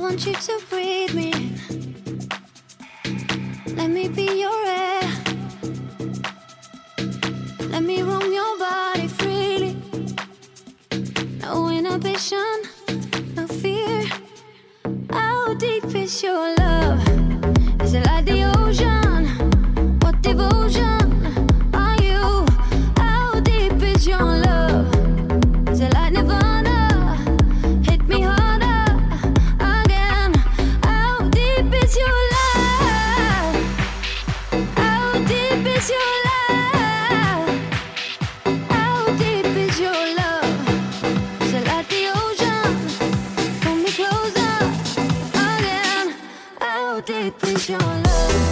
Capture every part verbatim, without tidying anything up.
want you to breathe me. Let me be your air. Let me roam your body freely. No inhibition, no fear. How deep is your love? Is it like the ocean? What devotion are you? How deep is your love? Is it like Nirvana? Hit me harder again. How deep is your love? How deep is your love? How deep is your love? Is it like the ocean? Pull me closer again. How deep is your love?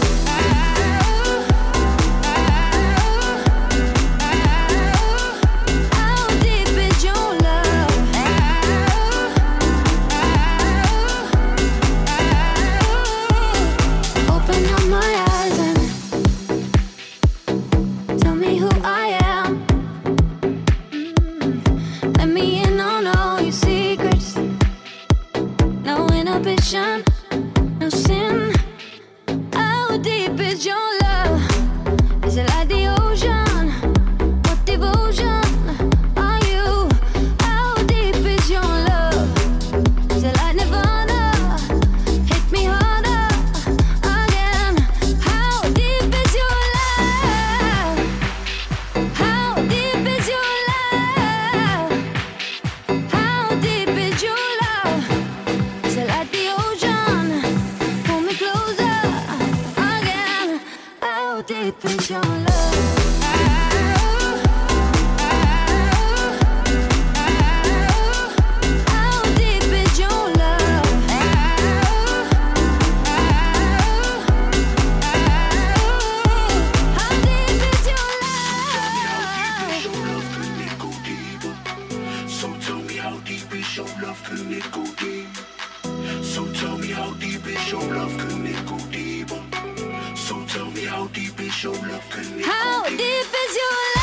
No sin. How deep is your love? Is it like the ocean? What devotion are you? How deep is your love? Is it like Nirvana? Hit me harder again. How deep is your love? How deep is your love? How deep is your love? Is it like the deep is your love? How deep is your love? How deep is your love? So tell me how deep is your love? Can it go deep? So tell me how deep is your love? Can it go deeper? So tell me how deep is your love? Can it go deep? How deep is your love?